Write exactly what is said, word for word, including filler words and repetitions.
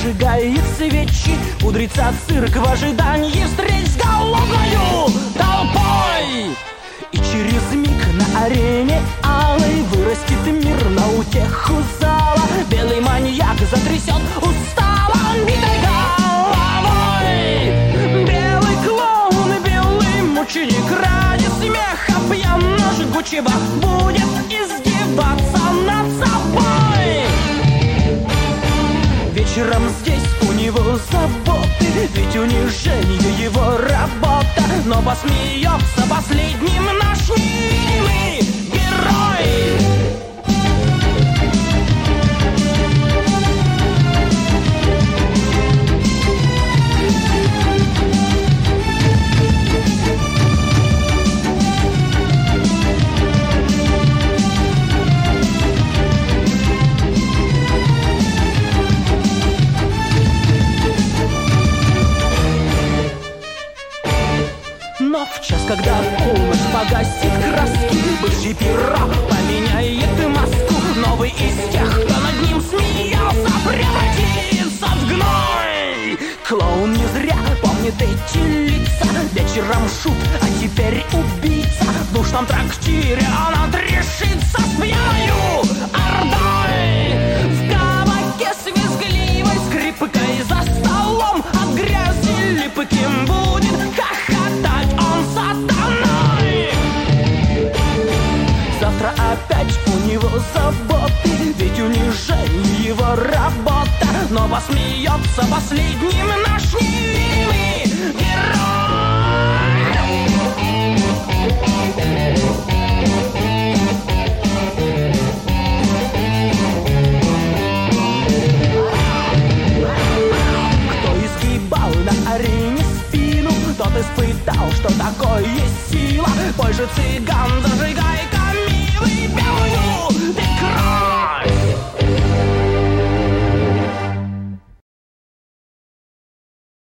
зажигает свечи, пудрится цирк в ожидании встреч с голодною толпой. И через миг на арене алой вырастет мир на утеху зала. Белый маньяк затрясет устало битой головой. Белый клоун, белый мученик ради смеха пьяно-жгучего будет издеваться над собой. Вечером здесь у него заботы, ведь унижение его работа. Но посмеется последним наш невидимый герой. Но в час, когда полночь погасит краски, бывший пирог поменяет маску. Новый из тех, кто над ним смеялся, превратится в гной. Клоун не зря помнит эти лица. Вечером шут, а теперь убийца. В душном трактире он отрешится с пьяною ордой. В кабаке с визгливой скрипкой за столом от грязи липким будет хохотать он сатаной. Завтра опять у него заботы, ведь унижение его работа. Но посмеется последним наш невидимый герой. Кто изгибал на арене спину, тот испытал, что такое сила. Бой же цыган зажигает